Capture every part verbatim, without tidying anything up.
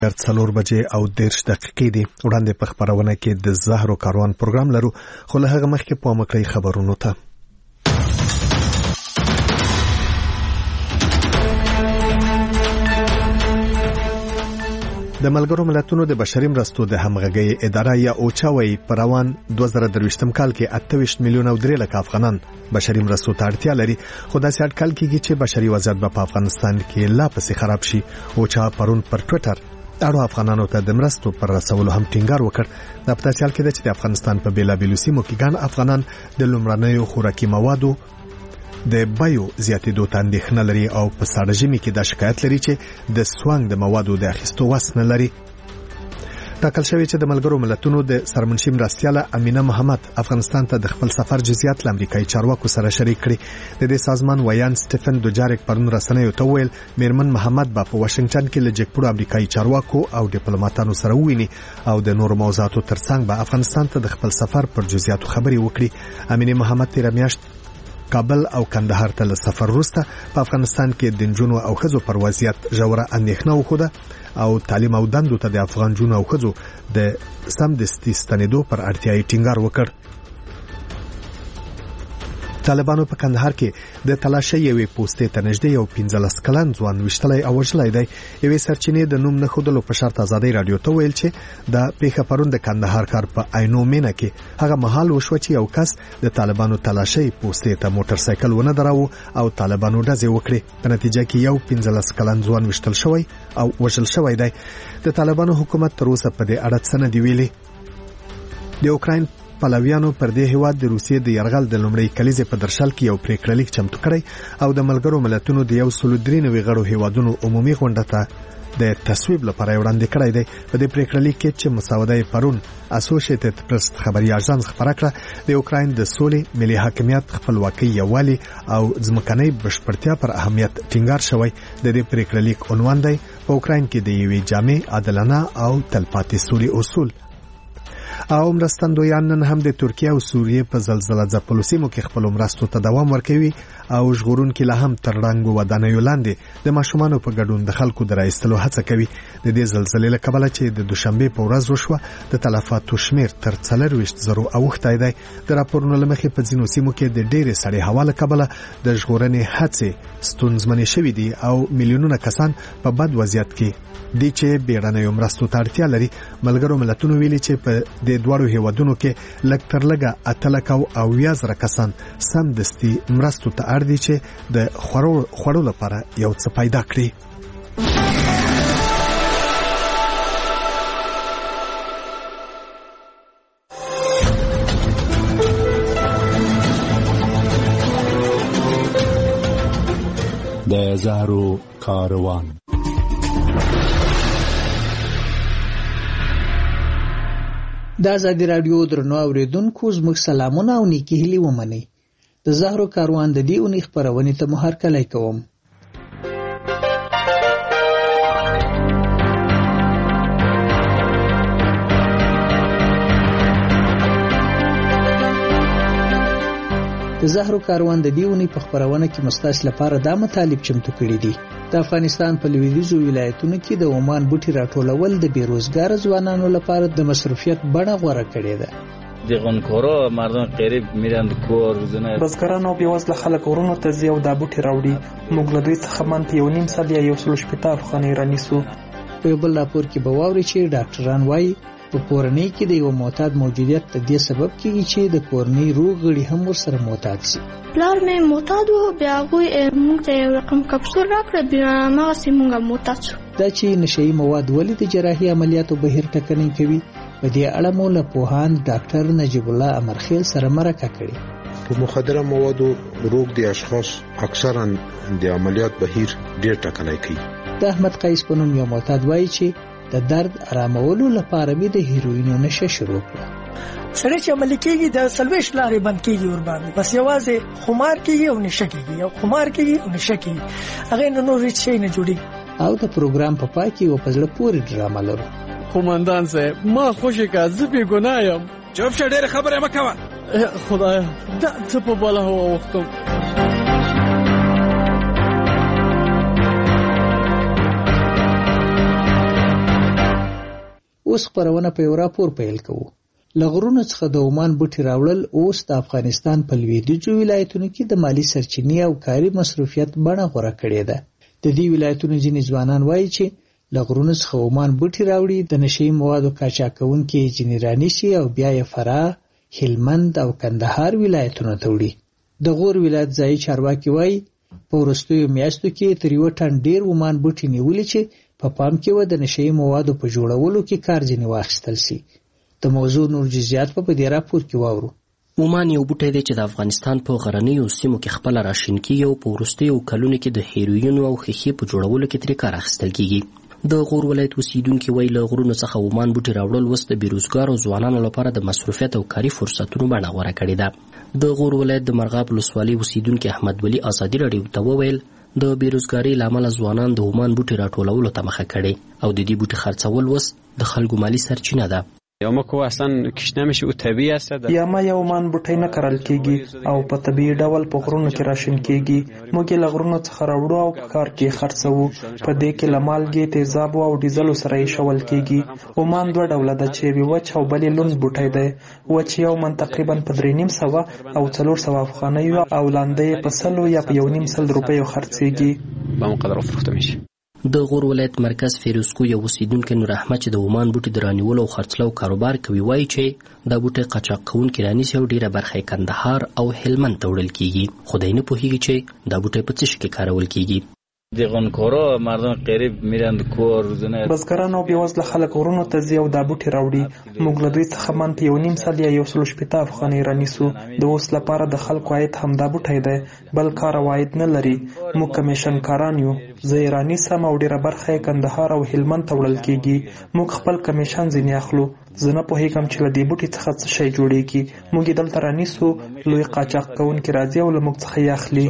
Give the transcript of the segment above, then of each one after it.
څلور بجې او دېرش دقیقې دي. وړاندې په خپرونه کې د زهرو کاروان پروګرام لرو، خو له هغه مخکې په مکړی خبرونو ته. د ملګرو ملتونو د بشري مرستو د همغږۍ اداره یا اوچا وايي په روان دوه زره درویشتم کال کې اته ویشت میلیون او درې لک افغانان بشري مرستو ته اړتیا لري، خو داسې اټکل کېږي چې بشري وضعیت به په افغانستان کې لا پسې خراب شي. اوچا پرون پر ټویټر اړو افغانانو ته د مرستو پر رسولو هم ټینګار وکړ. دا په داسې حال کې ده چې د افغانستان په بیلابیلو سیمو کې ګڼ افغانان د لومړنیو خوراکي موادو د بایو زیاتېدو ته اندېښنه لري او په ساړه ژمي کې دا شکایت لري چې د سوانګ د موادو د اخیستو وس نه لري. ټاکل شوی چې د ملګرو ملتونو د سرمنشي مرستیاله امینه محمد افغانستان ته د خپل سفر جزئیات له امریکایي چارواکو سره شریک کړي. د دې سازمان ویان سټیفن دوجارک پرون رسنیو ته ویل میرمن محمد با په واشنگټن کې له جګپړو امریکایي چارواکو او ډیپلوماټانو سره وویني او د نورو موضوعاتو ترڅنګ به افغانستان ته د خپل سفر پر جزئیاتو خبري وکړي. امینه محمد تیر میاشت کابل او کندهار ته له سفر وروسته په افغانستان کې د نجونو او ښځو پر وضعیت ژوره اندېښنه وښوده او تعلیم او دندو ته د افغان جنونو او ښځو د سمدستي ستنېدو پر اړتیا یې ټینګار وکړ. طالبانو په کندهار کې د تلاشۍ یوې پوستې ته نږدې یو پنځلس کلن ځوان وشتلی او وژلی دی. یوې سرچینې د نوم نه ښودلو په شرط ازادۍ راډیو ته ویل چې دا پیښه پرون د کندهار ښار په عینو مینه کې هغه مهال وشوه چې یو کس د طالبانو تلاشۍ پوستې ته موټر سایکل ونه دراوه او طالبانو ډزې وکړې. په نتیجه کې یو پنځلس کلن ځوان وشتل شوی او وژل شوی دی. د طالبانو حکومت تر اوسه په دې اړه څه نه دی ویلي. د اوکراین پلویانو پر دې هیواد د روسیې د یرغل د لومړۍ کلیزې په درشل کې یو پریکړه لیک چمتو کړی او د ملګرو ملتونو د یو سل درې نوي غړو هیوادونو عمومي غونډه ته د تصویب لپاره وړاندې کړی دی. په دې پریکړه لیک کې چې مسوده پرون اسوسییټډ پریس خبري اژانس خبره کړه، د اوکراین د سولې، ملي حاکمیت، خپلواکۍ، یووالي او ځمکنۍ بشپړتیا پر اهمیت ټینګار شوی. د دې پریکړه لیک عنوان دی په اوکراین کې د یوې جامع، عادلانه او تلپاتې سولې اصول. او مرستندویان نن هم د ترکیه او سوریې په زلزلہ ځپلو سیمو کې خپل مرستو ته دوام ورکوي او ژغورونکي لا هم تر رنګو ودانیو لاندې د ماشومانو په ګډون د خلکو د راایستلو هڅه کوي. د دې زلزلې له کبله چې د دوشنبه په ورځ وشوه د تلفاتو شمیر تر څلورویشت زرو اوښتی دی. د راپورونو له مخې په ځینو سیمو کې د ډېرې سړې هوا له کبله د ژغورنې هڅې ستونزمنې شوې دي او میلیونونه کسان په بد وضعیت کې دي چې بیړنیو مرستو ته اړتیا لري. ملګرو ملتونو ویلي چې په د دواړو هیوادونو کې لږ تر لږه اته لک او اویا زره کسان سمدستي مرستو ته اړ دي چې د خوړو لپاره یو څه پیدا کړي. د زهرو کاروان. د ازادي راډیو درنو اوریدونکو زموږ سلامونه او نیکی هیلې ومنئ. د زهرو کاروان د دې اونۍ خپرونې ته مو هرکلی کوم. د زهرو کاروان د دې اونۍ په خپرونه کې مستاس لپاره دا مطالب چمتو کړي دي. د افغانستان په لویدیځو ولایتونو کې د عمان بوټي راټولول د بیروزګار ځوانانو لپاره د مصروفیت بڼه غوره کړې ده. د غنکورو مردم قریب میرن د کور روزنه بزګران او بیوزله خلک ورونو ته ځي او دا بوټي راوړي. موږ له دوی څخه من په یو نیم سال یا یو سل شپېته افغانۍ رانیسو. په یو بل راپور کې به واورئ چې ډاکټران وایي په کورنۍ کې د یو معتاد موجودیت د دې سبب کېږي چې د کورنۍ روغ غړي هم ورسره معتاد شي. پلار مې معتاد و، بیا هغوی موږ ته یو رقم کپسول راکړه، بیا هماغسې موږ معتاد شو. دا چې نشهیي مواد ولې د جراحي عملیاتو بهیر ټکنۍ کوي، په دې اړه مو له پوهاند ډاکټر نجیب الله امرخیل سره مرکه کړې. په مخدره موادو روغ دي اشخاص اکثرا د عملیات بهیر ډېر ټکنۍ کوي. د احمد قیس په نوم یو معتاد وایي چې د درد آرامولو لپاره به د هیروینو نشه شروع کړه. سړی چې عملی کېږي د سلویش لارې بند کېږي ور باندې، بس یوازې خمار کېږي او نشه کېږي، او خمار کېږي او نشه کېږي، هغه نه نور هیڅ شی نه جوړېږي. او د پروګرام په پای کې یو په زړه پورې ډرامه لرو. قومندان صاحب ما خوشی که زه بې ګناه یم. چوپ شه، ډېره خبره مه کوه. خدایا دا څه په بله هوا وختم. اوس خبرونه په یو راپور پیل کوو. له غرونو څخه د عمان بوټي راوړل اوس د افغانستان په لویدیځو ولایتونو کې د مالی سرچینې او کاري مصروفیت بڼه غوره کړې ده. د دې ولایتونو ځینې ځوانان وایي چې له غرونو څخه عمان بوټي راوړي، د نشهیي موادو قاچاقونکي ځینې رانیسي او بیا یې فراه، هلمند او کندهار ولایتونو ته وړي. د غور ولایت ځایي چارواکي وایي په وروستیو میاشتو کې تر یو ټن ډیر عمان بوټي نیولي چې په پا پام کې و د نشهیي موادو په جوړولو کې کار ځینې واخیستل سي. د موضوع نور جزئیات په دې راپور کې واورو. عمان یو بوټی دی چې د افغانستان په غرنیو سیمو کې خپله راشین کیږي او په وروستیو کلونو کې د هیروینو او ښیښې په جوړولو کې ترې کار اخیستل کیږي. د غور ولایت اوسیدونکي وایي له غرونو څخه عمان بوټي راوړل اوس د بیروزګارو ځوانانو لپاره د مصروفیت او کاري فرصتونو بڼه غوره کړې ده. د غور ولایت د مرغاب ولسوالۍ اوسیدونکي احمد ولی ازادي راډیو ته وویل د بیروزګارۍ له امله ځوانان د عمان بوټي راټولولو ته مخه کړې او د دې بوټي خرڅول اوس د خلکو مالي سرچینه ده. یا ما کو اصلا کش نمیشه او طبیعی است. یا ما یو عمان بوټی نه کرل کیږي او په طبیعي ډول په غرونو کې راشین کیږي. موږ له غرونو څخه راوړو او په کار کې خرڅوو. په دې کې لمالګي، تیزاب او ډیزل سره یې شول کیږي. عمان دوه ډوله ده چې وی وچ او بلې لوند بوټی دی. وچ یو من تقریبا په درې نیم سوه او څلور سوه افغانۍ او لاندې په سلو یا په یو نیم سل روپیو خرڅیږي. به مقدار فروخته میشه. د غور ولایت مرکز فیروزکو یو اوسیدونکی نور احمد چې د عمان بوټي د رانیولو او خرڅلاو کاروبار کوي وایي چې دا بوټي قاچاق کوونکي رانیسي او ډیره برخه یې کندهار او هلمند ته وړل کیږي. خو دی نه پوهیږي چې دا بوټي په څه شي کې کارول کیږي. دیغونکورو مردم قریب میرن کور روزنه بزګران او بیوزله خلک غرونو ته ځي او دا بوټي راوړي. موږ له دوی څخه من په یو نیم سل یا یو سل شپېته افغانۍ رانیسو. د اوس لپاره د خلکو عاید همدا بوټی دی، بل کار عواید نه لري. موږ کمیشن کاران یو. زه یې رانیسم او ډیره برخه یې کندهار او هلمند ته وړل کیږي. موږ خپل کمیشن ځینې اخلو. زه نه پوهیږم چې له دې بوټي څخه څه شی جوړیږي. موږ یې دلته رانیسو، لوی قاچاق کوونکي راځي او له موږ څخه یې اخلي.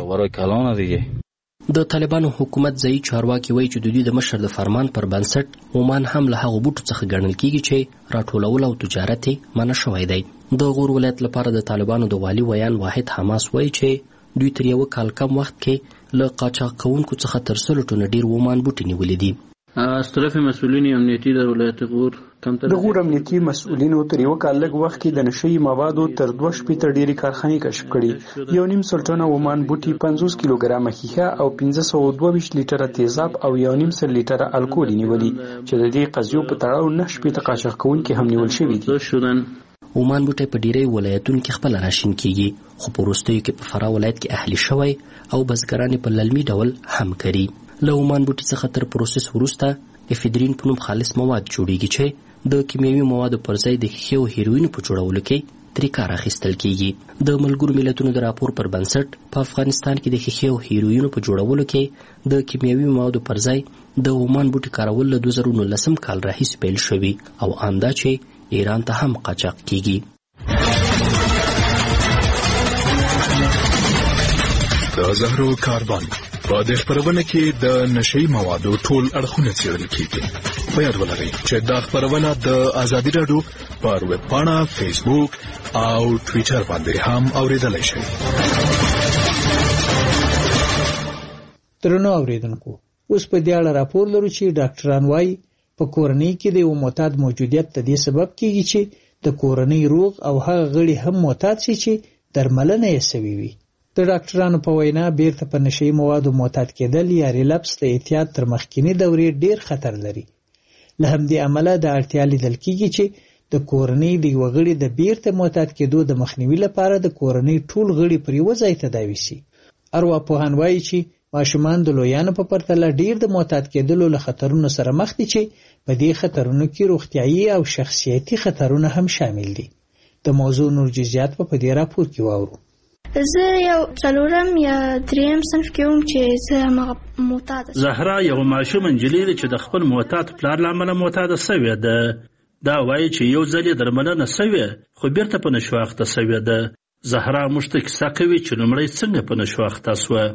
د طالبانو حکومت ځایي چارواکي وایي چې د دوی د مشر د فرمان پر بنسټ عمان هم له هغو بوټو څخه ګڼل کیږي چې راټولول او تجارت یې منع شوی دی. د غور ولایت لپاره د طالبانو د والي ویان واحد حماس وایي چې دوی تر یو کال کم وخت کې له قاچاق کوونکو څخه تر سلو ټنه ډیر عمان بوټي نیولي دي. از طرف مسئولین امنیتی در ولایت غور د غور امنیتي مسؤلینو تر یو کال لږ وخت کې د نشهیي موادو تر دوه شپېته ډېرې کارخانې کشف کړي. یو نیم سل ټنه عمان بوټي، پنځوس کیلوګرامه ښیښه او پنځه سوه دوه ویشت لیټره تیزاب او یو نیم سل لیټره الکول نیولي چې د دې قضیو په تړاو نه شپېته قاچاق کوونکي هم نیول شوي دي. عمان بوټی په ډیری ولایتونو کې خپل راشین کیږي، خو په وروستیو کې په فراه ولایت کې اهلي شوی او بزګران په للمي ډول هم کري. له عمان بوټي څخه تر پروسس وروسته افیدرین په نوم خالص مواد جوړیږي چې د کیمیاوي موادو پر ځای د ښیښې او هیروینو په جوړولو کې ترې کار اخیستل کیږي. د ملګرو ملتونو د راپور پر بنسټ په افغانستان کې د ښیښې او هیروینو په جوړولو کې د کیمیاوي موادو پر ځای د عمان بوټي کارول له دوه زره نولسم کال راهیسې پیل شوي او ان دا چې ایران ته هم قاچاق کیږي. د زهرو کاروان په دې خبرونه کې د نشهیي موادو ټول اړخونه څېړل کیږي. په یاد ولرئ چې دا خبرونه د ازادي راډیو پر ویب پاڼه، فیسبوک او ټویټر باندې هم اوریدلای شئ. درنو اوریدونکو، اوس په دې اړه راپور لرو چې ډاکټران وایي په کورنۍ کې د یو معتاد موجودیت د دې سبب کیږي چې د کورنۍ روغ او هغه غړي هم معتاد شي چې درملنه یې سوي وي. د ډاکټرانو په وینا بیرته په نشهیي موادو معتاد کېدل یا ریلپس د احتیاط تر مخکینی دورې ډیر خطر لري. له همدې امله د اړتیا لیدل کیږي چې د کورنۍ د یو غړي د بیرته معتاد کېدو د مخنیوي لپاره د کورنۍ ټول غړي پر یو ځای تداوي شي. ارواپوهان وایي چې ماشومان د لویانو په پرتله ډیر د معتاد کېدلو له خطرونو سره مخ دي چې په دې خطرونو کې روغتیایي او شخصیتي خطرونه هم شامل دي. د موضوع نور جزئیات په دې راپور کې واورو. زه یو څلورم یا دریم صنف کې وم چې زه معتاد شوم. زهرا یو ماشوم نجلۍ ده چې د خپل معتاد پلار له امله معتاده شوې ده. دا وایي چې یو ځل یې درملنه شوې خو بیرته په نشو اخته شوې ده. زهرا موږ ته کیسه کوي چې لومړی څنګه په نشو اخته شوه.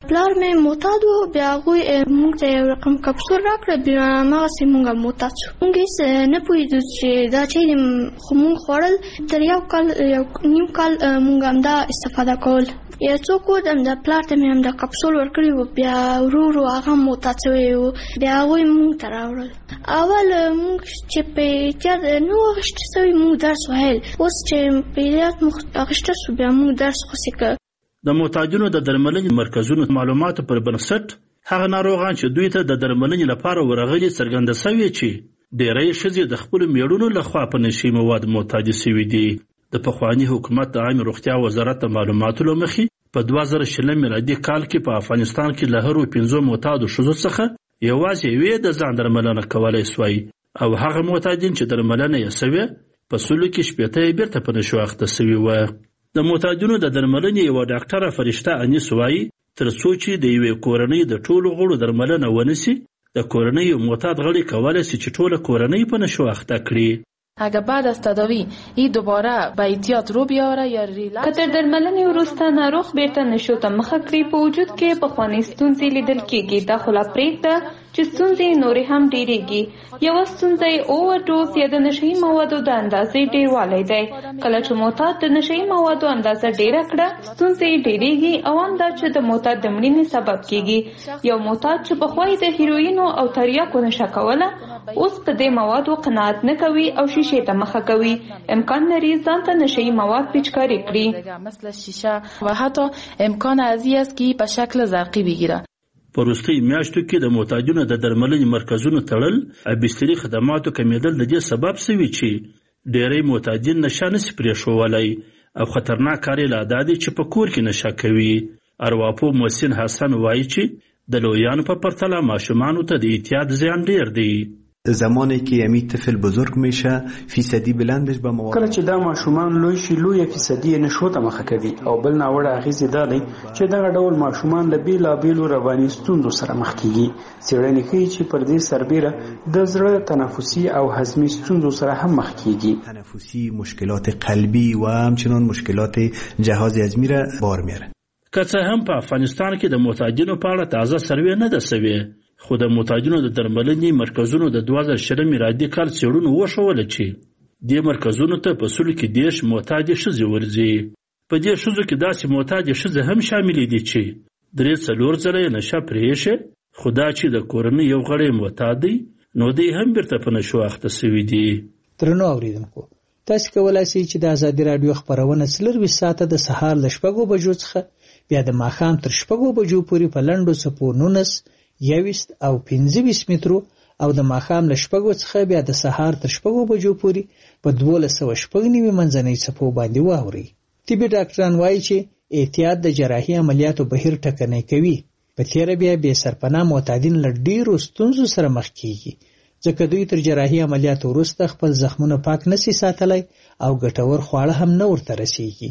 پلار مې معتاد و، بیا هغوی موږ ته یو رقم کپسول راکړه، بیا هماغسې موږ معتاد شو. موږ هېڅ نه پوهېدو چې دا چای دی، خو موږ خوړل. تر یو کال یو نیم کال موږ همدا استفاده کول. یو څوک و همدا پلار ته مې همدا کپسول ورکړی و، بیا ورو ورو هغه معتاد شوی و، بیا هغوی موږ ته راوړل. اول موږ چې په احتیاط نه و اخیسته سوي، موږ درس ویل. اوس چې په احتیاط موږ اخیسته سو، بیا موږ درس خوسې که. د معتادینو د درملنې مرکزونو معلوماتو پر بنسټ هغه ناروغان چې دوی ته د درملنې لپاره ورغلي څرګنده سوي چې ډېری ښځې د خپلو میړونو لخوا په نشي مواد معتادي سوي دي. د پخواني حکومت د عامې روغتیا وزارت د معلوماتو له مخې په دوه زره شلم میلادي کال کې په افغانستان کې له هرو پنځو معتادو ښځو څخه یوازې یوې د ځان درملنه کولی سوی، او هغه معتادین چې درملنه یې سوې په سلو کې شپېته یې بېرته په نشو اخته سوي وه. د معتادینو د درملنې یوه ډاکټره فرشته انیس وایي تر څو چې د یوې کورنۍ د ټولو غړو درملنه ونسي، د کورنۍ یو معتاد غړی کولی سي چې ټوله کورنۍ په نشو اخته کړي. اگر بعد از تداوی این دوباره به احتیاط رو بیاره یا ریلکس، که تر درملنې وروسته ناروغ بیرته نشو ته مخه کړي، په وجود کې پخوانۍ ستونزې لیدل کېږي. دا خو لا پرېږده چې ستونزې نورې هم ډېرېږي. یوه ستونزه یې اوورډوز یا د نشهیي موادو د اندازې ډېروالی دی. کله چې معتاد د نشهیي موادو اندازه ډېره کړه، ستونزې یې ډېرېږي، او هم دا چې د معتاد د مړینې سبب کېږي. یو معتاد چې پخوا یې د هیروینو او تریاکو نشه کوله، اوس په دې موادو قناعت نه کوي او شیشې ته مخه کوي. امکان لري ځان ته نشهیي مواد پیچکاري کړي. مثل شیشه و حتی امکان از این است که په شکل زرقی بگیره. په وروستیو میاشتو کې د معتادینو د درملنې مرکزونو تړل او بستري خدماتو کمیدل د دې سبب سوي چې ډېری معتادین نشه نسي پرېښولی، او خطرناک کار یې لا دا دی چې په کور کې نشه کوي. ارواپوه محسن حسن وایي چې د لویانو په پرتله ماشومانو ته د احتیاط زیان ډېر دی. زمانی که یمی طفل بزرگ میشه فیصدی بلندش به مواد، کله چې دا ماشومان لوی شي لوی فیصدی نشو ته مخه کوي. او بل ناوړه اغیزې دا دی چې دغه ډول ماشومان له بیلابیلو رواني ستونزو سره مخ کیږي. څېړنې ښیي چې پر دې سربیره د زړه تنفسي او هضمي ستونزو سره هم مخ کیږي. تنفسي، مشکلات قلبی و همچنان مشکلات جهاز هضمی را بار میاره. که څه هم په افغانستان کې د معتادینو په اړه تازه سروې نه ده سوې، خو د معتادینو د درملنې مرکزونو د دوه زره شلم میلادي کال څېړنو وښوله چې دې مرکزونو ته په سلو کې دېرش معتادې ښځې ورځي. په دې ښځو کې داسې معتادې ښځې هم شاملې دي چې درې څلور ځله یې نشه پرېښې، خو دا چې د کورنۍ یو غړی معتاد دی، نو دی هم بیرته په نشو اخته سوي دي. درنو اورېدونکو، تاسې کولی شئ چې د ازادي راډیو خپرونه څلرویشت ساعته د سهار له شپږو بجو څخه بیا د ماښام تر شپږو بجو پورې په لنډو څپو نولس، یویشت او پنځه ویشت مترو، او د ماښام له شپږو څخه بیا د سهار تر شپږو بجو پورې په دولس سوه شپږ نوي منځنۍ څپو باندې واورئ. طبي ډاکټران وایي چې احتیاط د جراحي عملیاتو بهیر ټکنی کوي. په تېره بیا بې سرپناه معتادین له ډېرو ستونزو سره مخ کېږي، ځکه دوی تر جراحي عملیاتو وروسته خپل زخمونه پاک نسی ساتلی او ګټور خواړه هم نه ورته رسېږي.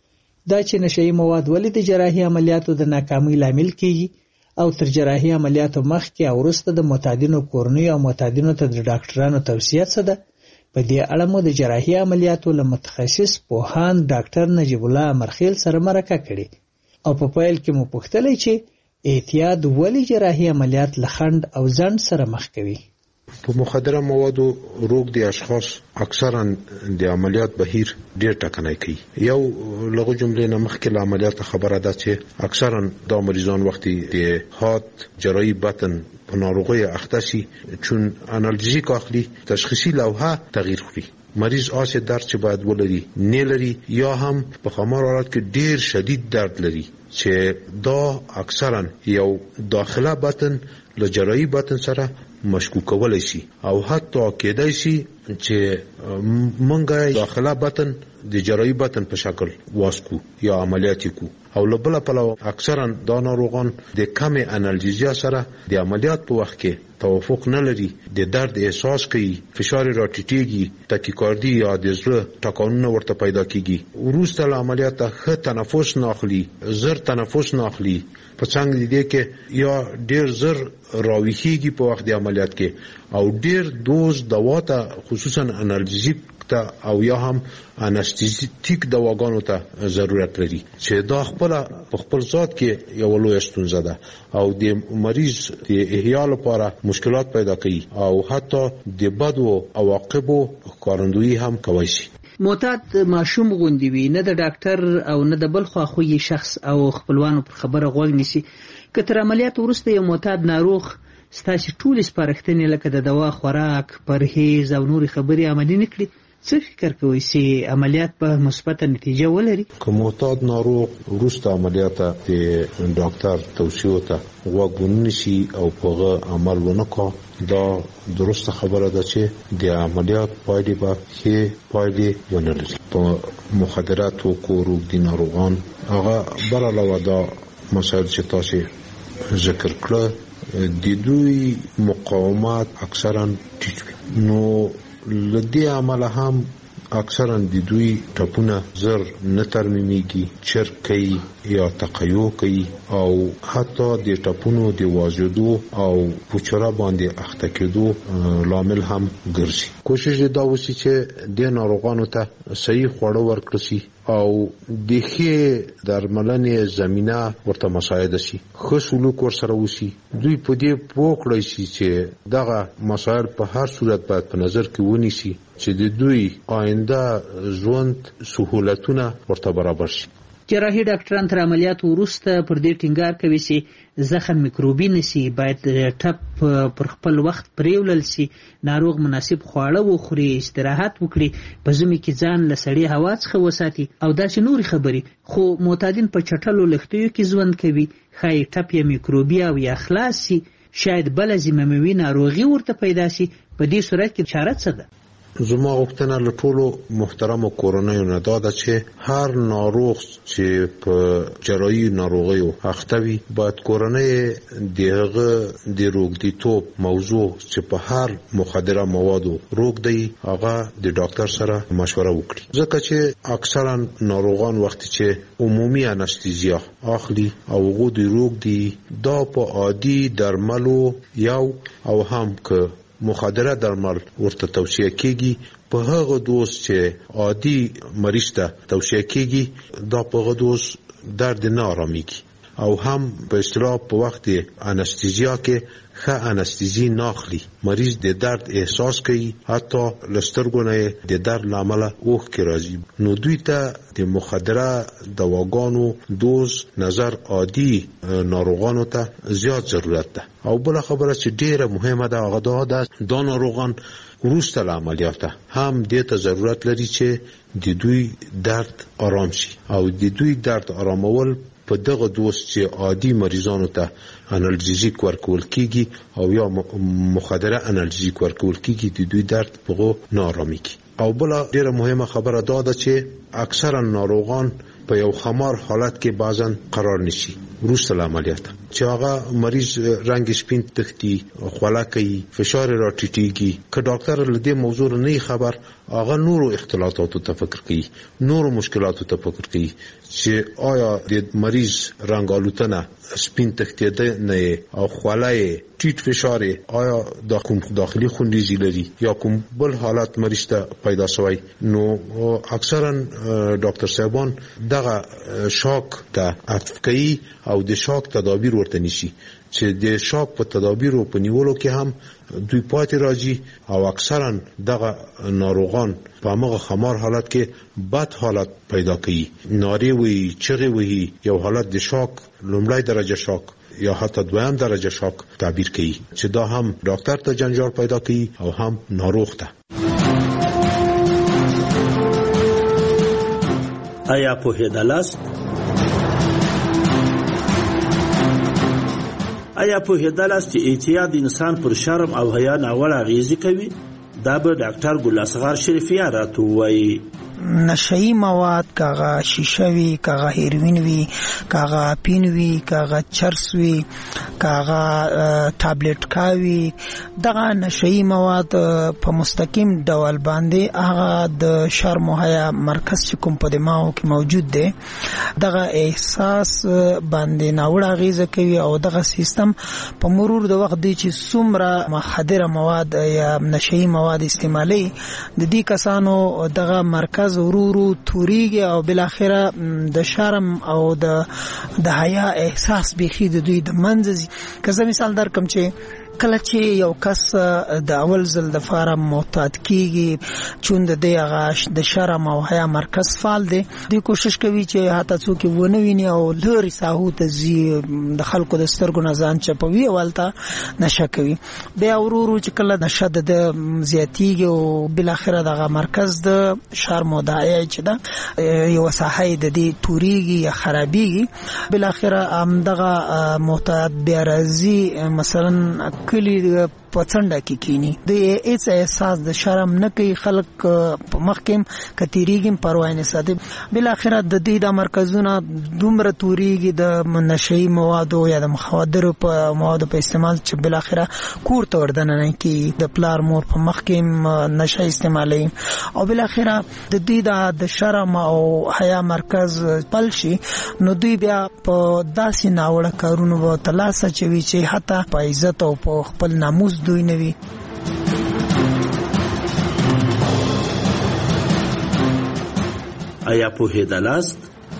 دا چې نشهیي مواد ولې د جراحي عملیاتو د ناکامۍ لامل کېږي، او تر جراحي عملیاتو مخکې او وروسته د معتادینو کورنیو او معتادینو ته د ډاکټرانو توصیه څه ده، په دې اړه مو د جراحي عملیاتو له متخصص پوهاند ډاکټر نجیب الله امرخیل سره مرکه کړې، او په پیل کې مو پوښتلی چې احتیاط ولې جراحي عملیات له خنډ او ځنډ سره مخ کوي. په مخدره موادو روغ دي اشخاص اکثرا د عملیات بهیر ډیر ټکنی کوي. یو لغو جملې نه مخکې له عملیات خبره ده چې اکثرا دا مریضان وختي د هات جراحي بطن په ناروغۍ اخته شي، چون انالژیک اخلي تشخیصي لوحه تغییر خوري. مریض آسه درد چې باید ولري نه لري، یا هم په خمار حالت کې ډیر شدید درد لري چې دا اکثرا یو داخله بطن له جراحي بطن سره مشکوک کولای شي، او حتی کېدای شي چې مونږه داخله بطن د جراحي بطن په شکل واسکو یا عملیات کو. او له بله پلوه اکثرا دا ناروغان د کمې انالژیزیا سره د عملیات په وخت کې توافق نه لري، د درد احساس کوي، فشار راټیټېږي، تاکیکاردي یا د زړه ټکانونه ورته پیدا کیږي. وروسته له عملیاته ښه تنفس نه اخلي، زر تنفس نه اخلي، په څنګه دي کې یا ډیر زر راويخيږي په وخت د عملیات کې او ډیر دوز دوا ته خصوصا انالجیک ته او یا هم انستیزیټیک دواګانو ته ضرورت لري چې دا خپل په خپل ذات کې یو لوی ستونزه ده او د مریض د احیا لپاره مشکلات پیدا کوي او حتی د بدو عواقبو ښکارندویي هم کوي شي. معتاد ماشوم غوندي وي نه د ډاکټر او نه د بل خواخوږي شخص او خپلوانو پر خبره غوږ نیسي. که تر عملیات وروسته یو معتاد ناروغ ستاسو ټولې سپارښتنې لکه د دوا خوراک پرهیز او نورې خبرې عملي نه کړي څه فکر کوئ چې عملیات په مثبته نتیجه ولري؟ که معتاد ناروغ وروسته عملیات د ډاکټر توصیو ته غوږ ونیسي او په هغه عمل ونه کړي دا درسته خبره ده چې د عملیات پایلې به ښې پایلې ونه لري. په مخدراتو کورو د ناروغان هغه بل علاوه دا مسایل چې تاسو ذکر کړل د دوی مقاومت اکثرا ټیټ وي نو لدی عمل هم اکثرا د دوی ټپونه زر نه ترمیمیږي چرک کوي یا تقیو کوي او حتی د ټپونو د واجدو او پوچرا باندې اخته کېدو لامل هم ګرځي. کوشش دا وسی چې د ناروغانو ته صحیح خواړه ورکړل شي او د ښې درملنې زمينه ورته مساعده شي خو سلوک ورسره وسی. دوی په دې پوه کړی شي چې دغه مسایل په هر صورت باید په نظر کې ونیسي چې د دوی آینده ژوند سہولتونه ورته برابر شي. جراحي ډاکټران تر عملیات وروسته پر دې ټینګار کوي چې زخم میکروبي نشي باید ټپ پر خپل وخت پریولل شي ناروغ مناسب خواړه وخوري استراحت وکړي په ځمې کې ځان له سړې هوا څخه وساتي او داسې نورې خبرې. خو معتادین په چټلو لښتیو کې ژوند کوي ښایي ټپ یا میکروبي او یا خلاص شي شاید بل زمومي ناروغي ورته پیدا شي. په دې صورت کې چاره څه ده؟ زما غوښتنه له ټولو محترمو کورنیو نه دا ده چې هر ناروغ چې په جراحي ناروغیو اخته وي باید کورنۍ دغه د روغتیتوب موضوع چې په هر مخدره موادو روغ دی هغه د ډاکټر سره مشوره وکړي ځکه چې اکثرا ناروغان وخت چې عمومي انستیزیا اخلي او هغه د روغ دی دا په عادي درملو یو او هم که مخدره درمل ورته توصیه کیږي په هغه دوز چې عادي مریض ته توصیه کیږي دا په هغه دوز درد نه آرامیږي او هم په اصطلاح په وخت انستیزیا کې ښه انستیزي ناخلي مریض د درد احساس کوي حتی لسترګو نه د درد لامل اوښکې راځي. نو دوی ته د مخدره دواګانو دوز نظر عادي ناروغانو ته زیات ضرورت ده. او بل خبره چې ډیره مهمه ده هغه دا ده دا ناروغان وروسته له عملیاته هم دې ته ضرورت لري چې د دوی درد آرام شي او د دوی درد آرامول په دغه دوز چې عادي مریضانو ته انالجیزیک ورکول کیږي او یا مخدره انالجیزیک ورکول کیږي د دوی درد په غو نارامیږي. او بل ډیره مهمه خبره دا ده چې اکثرا ناروغان په یو خمار حالت کې بعضن قرار نشي وروسته له عملیات چې هغه مریض رنگ سپین تختی خوله کوي فشار راټیټیږي که ډاکټر له دې موضوع نه خبر هغه نورو اختلالاتو ته فکر کوي نورو مشکلاتو ته فکر کوي چې آیا د مریض رنگ آلوتنه سپین تختی نه او خوله ټیټ فشار آیا د کوم داخلي خونریزي لري یا کوم بل حالت مریض ته پیدا شوی. نو اکثرا ډاکټر صاحبان دغه شاک ته عطف کوي او د شاک تدابیر ورته نشي چې د شاک په تدابیرو په نیولو کې هم دوی پاتې راځي او اکثرا دغه ناروغان په هغه خمار حالت کې بد حالت پیدا کوي ناری وي چغې وي یو حالت د شاک لومړی درجه شاک یا حتی دویم درجه شاک تعبیر کوي چې دا هم ډاکټر ته جنجال پیدا کوي او هم ناروغ ته. آیا پوهېدلاست آیا پوهېدلاست چې اعتیاد انسان پر شرم او حیا ناوړه اغېزې کوي؟ دا به ډاکټر ګل اصغر شریفیان راته ووایي. نشئی مواد کاغه شیشه وی کاغه هیروین وی کاغه پین وی کاغه چرس وی کاغه ټابلیټ کاوی دغه نشئی مواد په مستقیم ډول باندې هغه د شرم او حیا مرکز چې کوم په دماغ کې موجود دی دغه احساس باندې ناوړه غیزه کوي او دغه سیستم په مرور د وخت دی چې څومره مخدره مواد یا نشئی مواد استعمالي د دې کسانو دغه مرکز ورورو توریږي او بل اخره د شرم او د د حیا احساس بيخي د دوی د منځ کزه مثال درکم چې کله چې یو کس د اول ځل د فارم معتاد کیږي چون د دغه د شرم او حیا مرکز فعال دی د کوشش کوي چې هاته څوک ونه ویني او لری ساهو ته زی د خلکو د سترګو نه ځان چپوي ولته نشه کوي بیا ورورو چې کله نشه د زیاتیږي او بل اخره دغه مرکز د شرم او د حیا چې دا یو صحه د دې توریږي یا خرابيږي بل اخره هم دغه معتاد بیا راځي مثلا کلی پڅنډه کې کینی د هیڅ احساس د شرم نه کوي خلک په مخکم کتیریګم پروا نه ساتي بل اخره د دې د مرکزونه دومره توریږي د نشئی مواد او یا د مخدر په مواد په استعمال چې بل اخره کور ته وردن نه کی د پلار مور په مخکم نشه استعمالي او بل اخره د دې د شرم او حیا مرکز پلشي نو دوی بیا په داسې ناوړه کارونو و تلاسه چوي چې حتی په عزت او په خپل ناموس دوی نوي آیا په هدالاست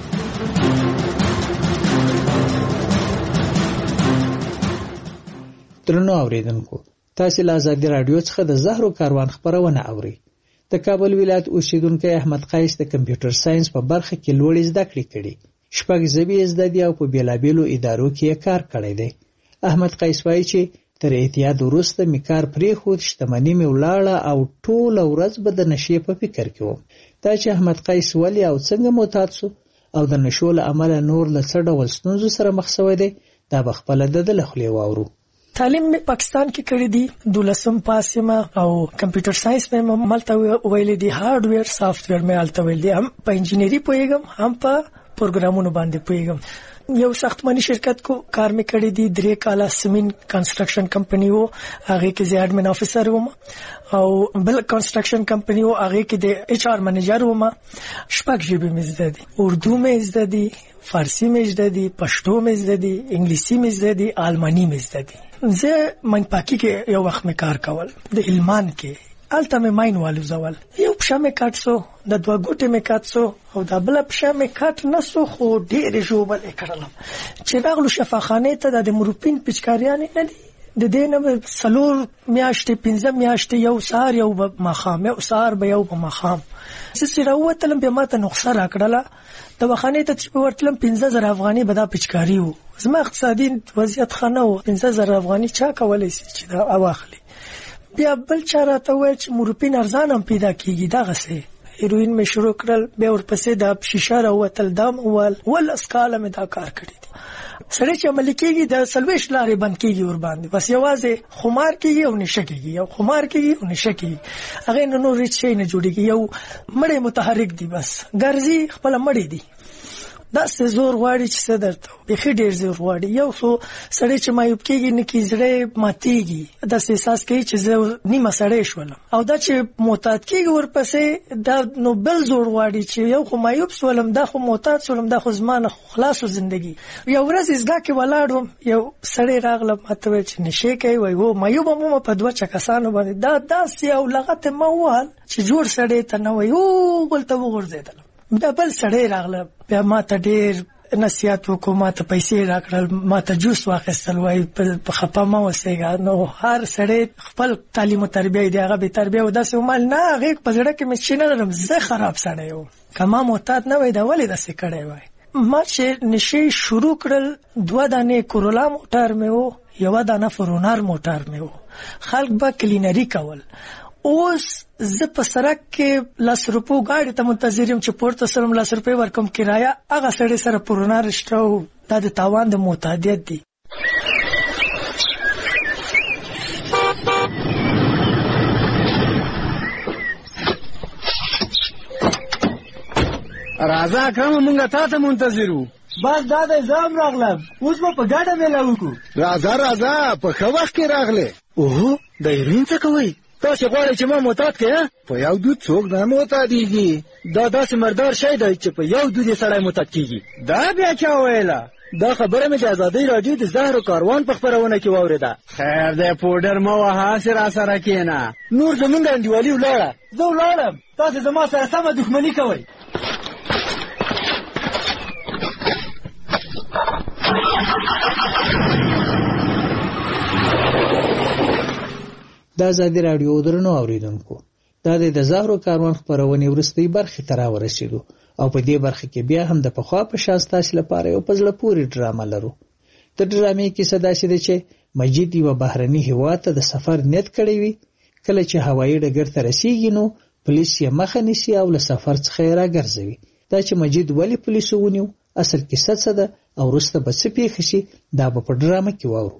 درنو اوریدونکو تاسو له آزادي رادیو څخه د زهرو کاروان خبرونه اوري د کابل ولایت اوسیدونکو احمد قیس د کمپیوټر ساينس په برخه کې لوړ زده کړې کړې شپږ ژبې زده دي او په بیلابیلو ادارو کې کار کړی دی احمد قیس وایي چې تر اعتیاد وروسته می کار پرې خو شتمنۍ می ولاړه او ټول ورځ به د نشې په فکر کې وم دا چې احمد قیس ولی او څنګه معتاد شو او د نشو له عمله نور له څه ډول ستونزو سره مخ شوی دی دا به خپله د ده له خولې واورو تعلیم می پاکستان کې کړی دی دولسم پاس یم او کمپیوټر ساينس مې ملته ویل دي هارډویر سافټویر مې الته ویل دي هم په انجینری پوهیږم هم په پروګرامونو باندې پوهیږم یو ساختماني شرکت کو کار می کړی دی درې کاله سمین کنسټرکشن کمپنی وو هغه کې زه اډمن افیسر وم او بل کنسټرکشن کمپنی وو هغه کې د ایچ آر منیجر وم شپږ ژبې مې زده دي اردو مې زده دي فارسی مې زده دي پښتو مې زده دي انګلیسي مې زده دي آلماني مې زده دي زه منپاکی کې یو وخت مې کار کول د علمان کې الته مې ماین والو زول یو پښه مې کاټ سو د دوه ګوتې مې کاټ سو او د بل پښه مې کاټ نسو خو ډېر جوبل کړلم چې راغلو شفاخانه ته د مروپین پچکاریان نه دي د دې نه سلور میاشتې پنځه میاشتې یو سار یو مخام یو سار به یو مخام چې راوتلم به ماته نقصه راکړله د وخانه ته چې ورتلم پنځه زره افغاني به دا پچکاری وو زما اقتصادي وضعیت خنه و پنځه زره افغاني چا کولای شي چې دا اواخلي بیا بل چاره ته وای چې مورپین ارزان هم پیدا کیږي دا غسه هیروین مې شروع کړل بیا ورپسې د شیشه راوتل دام اول ول اسکاله مې دا کار کړی دی سړی چې عمل کیږي د سلويش لارې بند کیږي ور باندې بس یوازې خمار کیږي او نشه کیږي او خمار کیږي او نشه کیږي هغه نو نور هیڅ شي نه جوړیږي یو مړی متحرک دی بس ګرځي خپل مړی دی دا څه زور غواړي چې څه درته به خې ډیر زور غواړي یو څو سړی چې مایوب کېږي نه کې زړه ماتيږي دا احساس کوي چې زه نیمه سړی شولم او دا چې معتاد کېږي ورپسې دا نو بل زور غواړي چې یو خو مایوب شولم دا خو معتاد شولم دا خو زمانه خلاصو ژوندۍ یو ورځ ازګه کې ولاړم یو سړی راغله ماته ویل چې نشه کوي وای وو مایوب مو په دوه چکسانو باندې دا داس یو لغته موال چې جوړ سړی ته نه وای او ولته وګرځیدل دا بل سړی راغله بیا ما ته ډېر نصیحت وکړو ما ته پیسې راکړل ما ته جوس واخیستل وایي په خفه مه اوسېږه نو هر سړی خپل تعلیم و تربیه دی هغه بې تربیه و داسې ومال نه هغې په زړه کې مې چې نه لرم زه خراب سړی وم که ما معتاد نه وای دا ولې داسې کړی وای ما چې نشې شروع کړل دوه دانې کورولا موټر مې و یوه دانه فرونار موټر مې و خلک به کلینري کول اوس زه په سړک کې لاس روپو ګاډي ته منتظر یم چې پورته سرم لاس روپۍ ورکوم کرایه هغه سړی سره پورونه رشته او دا د تاوان د معتادیت دی راځه اکرم مونږ تا ته منتظر وو. بس دا د زام راغلم، اوس به په ګډه میله وکړو. راځه راځه په ښه وخت کې راغلې. اوهو د هیروین څه کوئ؟ تاسې غواړئ چې ما معتاد کړې؟ په یو دود څوک نه معتادېږي. دا داسې مردار شی دی چې په یو دود یې سړی معتاد کېږي. دا بیا چا ویله؟ دا خبره مې د ازادۍ راډیو د زهرو کاروان په خپرونه کې واورېده. خیر دی پوډر مه وهه، هسې راسره کښېنه. نور زمونږ انډیوالي ولاړه، زه ولاړم، تاسې زما سره سمه دښمني کوئ. د ازادي راډیو درنو اوریدونکو، دا د زهرو کاروان خپرونې وروستۍ برخې ته راورسېدو او په دې برخه کې بیا هم د پخوا په شان ستاسو لپاره یو په زړه پورې ډرامه لرو. د ډرامې کیسه داسې ده چې مجید یوه بهرني هېواد ته د سفر نیت کړی وي. کله چې هوایي ډګر ته رسیږي نو پولیس یې مخه نیسي او له سفر څخه یې راګرځوي. دا چې مجید ولې پولیسو ونیو، اصل کیسه څه ده او وروسته به څه پېښه شي، دا به په ډرامه کې واورو.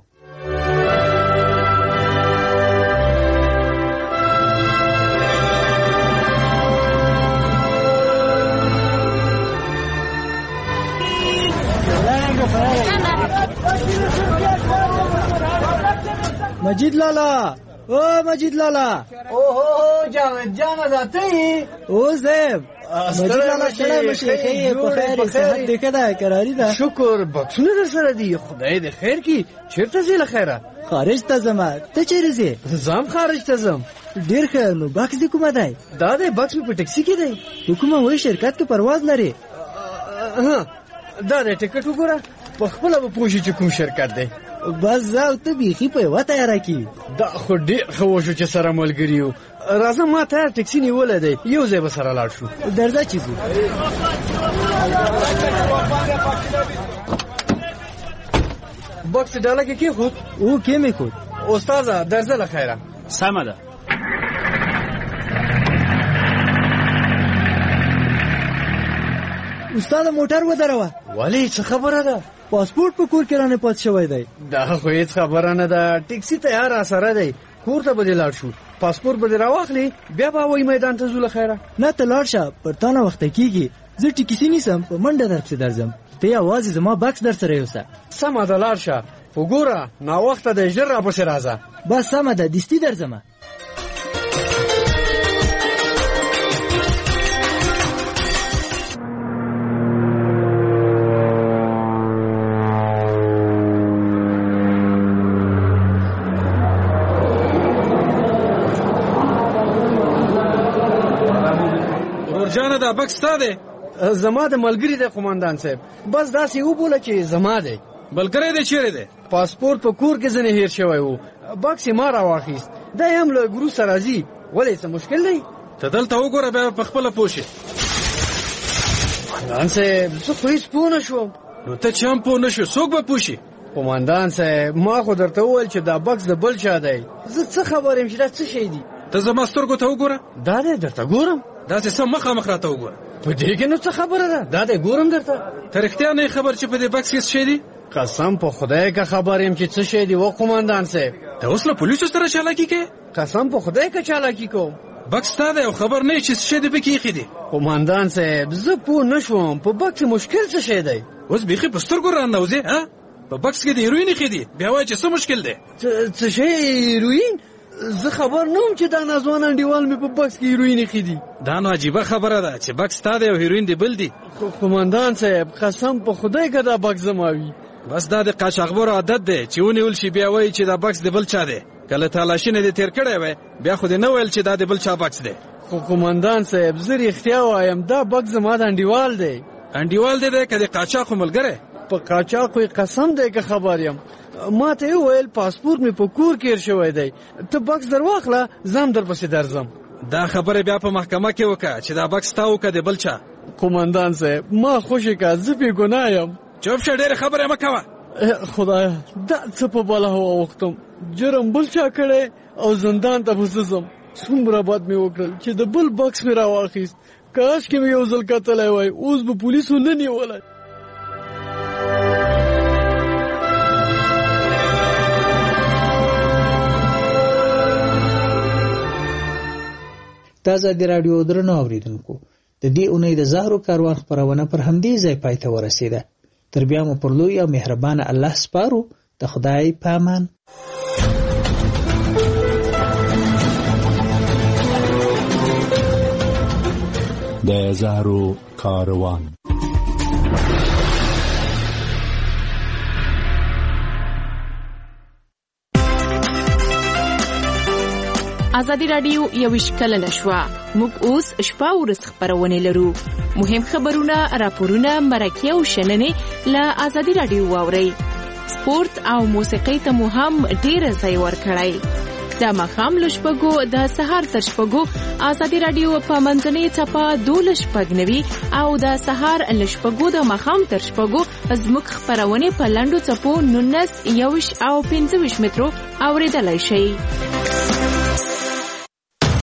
مجید لالا، او مجید لالا، اوهو جاوید جان ذاتی او زیب مجید لالا شړای مشي خیر په خیر صحت دې کده قراری ده. شکر بکسونه در سره دی، خدای دې خیر کی. چیرته ځې له خیره؟ خارج ته ځم. ته چیرې ځې؟ زم خارج ته ځم. ډیر ښه، نو بکس دې کومه دی؟ دا دی بکس په ټیکسي کې دی. په کومه وایي شرکت کې پرواز لري؟ ها دا دی ټیکټ وګوره، په خپله به پوه شي چې کوم شرکت دی. بس زه او ته بیخي په یوه تیاره کې. دا خو ډېر ښه وشو چې سره ملګري یو. راځه ما تیار ټکسي نیولی دی، یو ځای به سره لاړ شو. درځه چې ځو. بکس ډاله کې کېښود؟ او کې مې ښود. استاده درځه له خیره. سمه ده. استاد موټر ودروه. ولې څه خبره ده؟ پاسپورت په کور کې رانه پات شوی دی. دا خو هیڅ خبره نه ده، ټیکسي تیار را سره دی، کور ته به دې لاړ شو، پاسپورت به دې راواخلې، بیا به هوایي میدان ته ځو له خیره. نه ته لاړ شه، پر تا نه وخته کېږي. زه ټیکسي نیسم، په منډه درپسې درځم، ته یوازې زما بکس در سره یوسه. سمه ده لاړ شه، خو ګوره ناوخته دی، ژر راپسې راځه. بس سمه ده، دستي درځمه. جانه دا بکس تا دی؟ زما د ملګري دی قومندان صاحب، بس داسې وبوله چې زما دی. ملګری دی چیرې دی؟ پاسپورت په کور کې ځنې هیر شوی و، بکس یې ما راواخیست، دی هم له ګروس سره ځي. ولې څه مشکل دی؟ ته دلته وګوره بیا په خپله پوه شې. قومندان صاحب زه خو هېڅ پوه نه شوم. نو ته چې هم پوه نه شو څوک به پوه شي؟ قومندان صاحب ما خو درته وویل چې دا بکس د بل چا دی، زه څه خبر یم چې دا څه شی دی. ته زما سترګو ته وګوره. دا دی درته ګورم. داسې سم مخامخ راته وګوره. په دې کې نو څه خبره ده؟ دا دی ګورم درته. ته رښتیا نه یې خبر چې په دې بکس کې څه شی دی؟ قسم په خدای که خبر یم چې څه شی دی و قومندان صاحب. ته اوس له پولیسو سره چالاکي کوې؟ قسم په خدای که چالاکي کوم. بکس تا دی او خبر نه یې چې څه شی دی پکې ایښی دی. قومندان صاحب زه پوه نه شوم په بکس مشکل څه شی دی. اوس بیخي په سترګو راننوځې ها؟ په بکس کې د هیروین ایښی دی، بیا وایې چې څه مشکل دی؟ څه شی هیروین؟ زه خبر نه وم چې دا نازوان انډیوال مې په بکس کې هیروین ایښي دي. دا نو عجیبه خبره ده چې بکس تا دی او هیروین دی بل دی. قومندان صاحب قسم په خدای که دا بکس زما وي. بس دا د قاچاقبرو عادت دی چې ونیول شي بیا وایي چې دا بکس د بل چا دی. کله تالاشي نه دې تېر کړی وی بیا خو دې نه ویل چې دا د بل چا بکس دی. خو قومندان صاحب زه رښتیا وایم دا بکس زما د انډیوال دی. انډیوال دی دی که د قاچاقو ملګری؟ په قاچاقو یې قسم دی که خبر یم. ما ته یې وویل پاسپورت مې په کور کې هېر شوی دی، ته بکس در واخله زه هم درپسې درځم. دا خبره بیا په محکمه کې وکړه چې دا بکس تا وکړه د بل چا. قومندان صاحب ما خوشې که زه بې ګناه یم. چوپ شه ډېرې خبرې مه کوه. خدایه دا څه په بله هوا وختم، جرم بل چا کړی او زندان ته به زه ځم. څومره بد مې وکړل چې د بل بکس مې راواخیست. کاشکې مې یو ځل کتلی وای، اوس به پولیسو نه نیولی. د ازادي راډیو درنو اوریدونکو، د دې اونۍ د زهرو کاروان خپرونه پر همدې ځای پای ته ورسېده. تر بیا مو پر لوی او مهربانه الله سپارو. د خدای په امان. د زهرو کاروان. ازادي راډیو یویش کلنه شوه. موږ اوس شپه ورځ خپرونه لرو. مهم خبرونه، راپورونه، مرکې او شننې له ازادي راډیو واورئ. سپورت او موسیقۍ ته مو هم ډېر ځای ورکړئ. د ماښام له شپږو د سهار تر شپږو ازادي راډیو په منځنۍ ټپه دولس شپږ نوي او د سهار له شپږو د ماښام تر شپږو زموږ خپرونې په لنډو څپو نولس، یوویشت او پنځه ویشت مترو اورېدلی شئ.